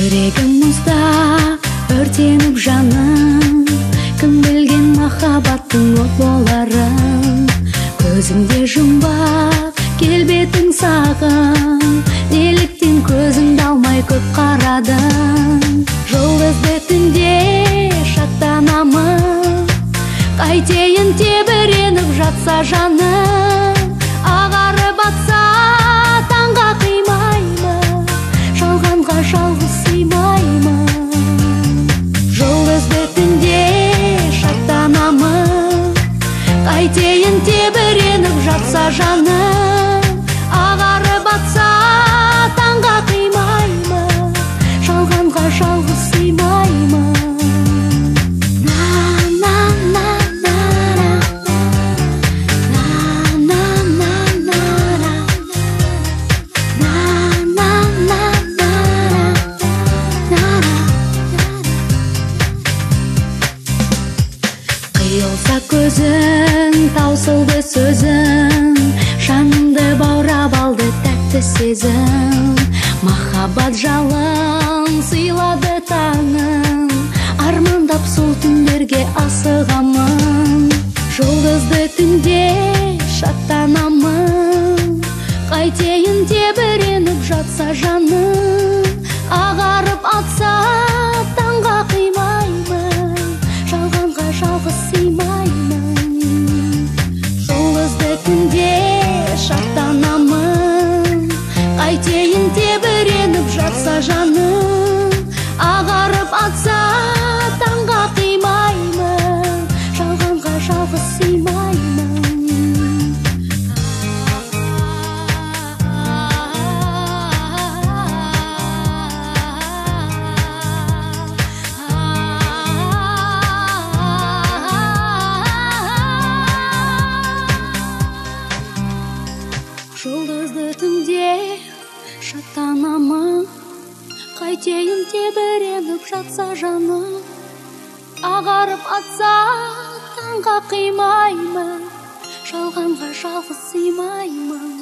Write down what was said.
Жүрегім мұздап, өртеніп жаным, кім білген махаббаттың от боларын. Көзіңде жұмбақ, келбетің сағым, неліктен көзіңді алмай көп қарадың. Жұлдызды түнде шаттанамын, қайтейін тебіреніп жатса жаным. Ағарып атса таңға қимаймын, жалғанға жалғыз сыймаймын. Жұлдызды түнде шаттанамын, қайтейін тебіреніп жатса жаным. Ағарып атса таңға қимаймын, жалғанға жалғыз сыймаймын. Қиылса көзің, таусылды сөзің, жанымды баурап алды тәтті сезім. Махаббат жалын сыйлады таңым, армандап сол түндерге асығамын. Жұлдызды түнде шаттанамын, қайтейін тебіреніп жатса жаным. Ағарып атса таңға қимаймын, жалғанға жалғыз сыймаймын. Жұлдызды түнде шаттанамын, қайтейін тебіреніп жатса жаным. Ағарып атса таңға қимаймын, жалғанға жалғыз сыймаймын. Жұлдызды түнде шаттанамын, қайтейін тебіреніп жатса жаным. Ағарып атса таңға қимаймын, жалғанға жалғыз сыймаймын.